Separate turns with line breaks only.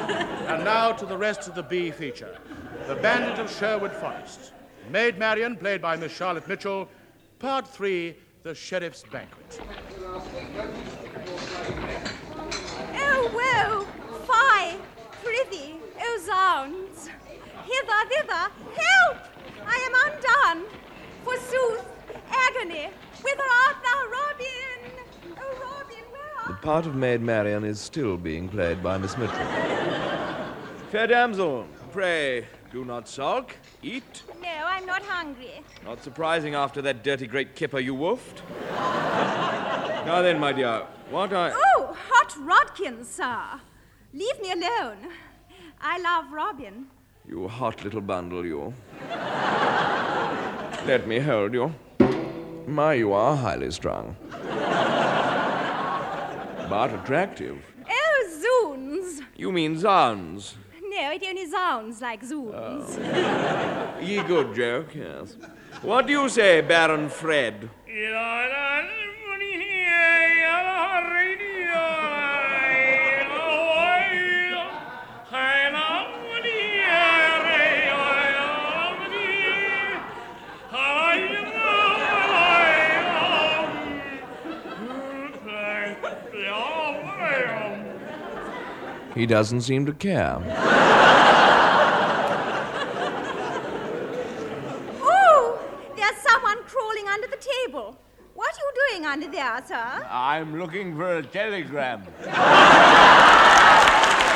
And now to the rest of the B feature. The Bandit of Sherwood Forest. Maid Marian, played by Miss Charlotte Mitchell. Part 3, The Sheriff's Banquet.
Oh, woe! Fie! Prithee! Oh, zounds! Hither, thither! Help! I am undone! Forsooth, agony! Whither art thou, Robin? Oh, Robin, where art
The part of Maid Marian is still being played by Miss Mitchell. Fair damsel, pray, do not sulk. Eat.
No, I'm not hungry.
Not surprising after that dirty great kipper you woofed. Now then, my dear, what I...
Oh, hot rodkin, sir. Leave me alone. I love Robin.
You hot little bundle, you. Let me hold you. My, you are highly strung. But attractive.
Oh, zoons.
You mean zounds.
No, it only sounds like zoons.
Ye good joke, yes. What do you say, Baron Fred? He doesn't seem to care.
Oh, there's someone crawling under the table. What are you doing under there, sir?
I'm looking for a telegram.